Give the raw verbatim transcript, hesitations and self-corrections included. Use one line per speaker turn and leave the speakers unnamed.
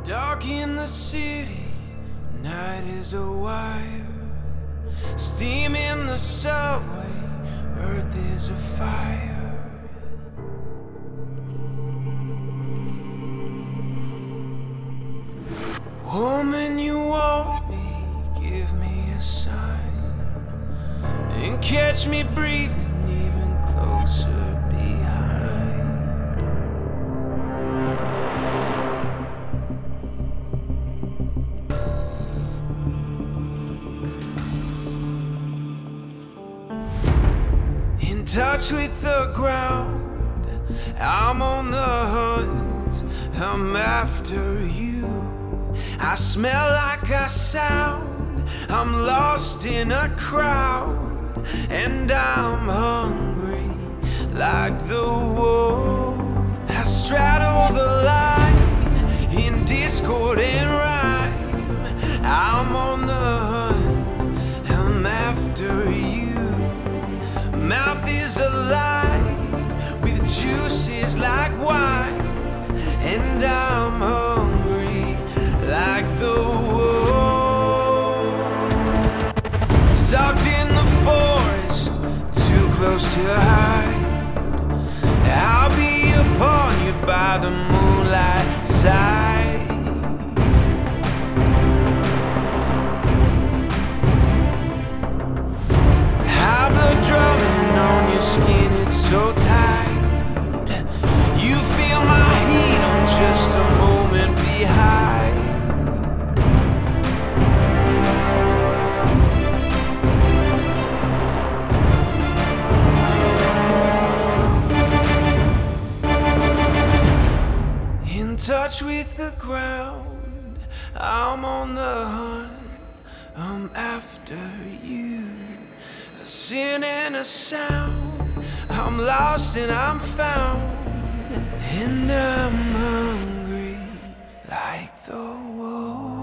Dark in the city, night is a wire. Steam in the subway, earth is a fire. Woman, you want me, give me a sign, and catch me breathing even closer behind. In touch with the ground, I'm on the hunt, I'm after you. I smell like I sound, I'm lost in a crowd, and I'm hungry like the wolf. I straddle the line in discord and rhyme. I'm on the hunt, I'm after you. Mouth is alive with juices like wine, and I'm hungry like the wolf. Stuck in the forest, too close to hide. I'll be upon you by the moonlight side. High blood drumming on your skin, it's so tight. You feel my heat, I'm just a moment behind. In touch with the ground, I'm on the hunt, I'm after you. A sin and a sound, I'm lost and I'm found, and I'm hungry like the wolf.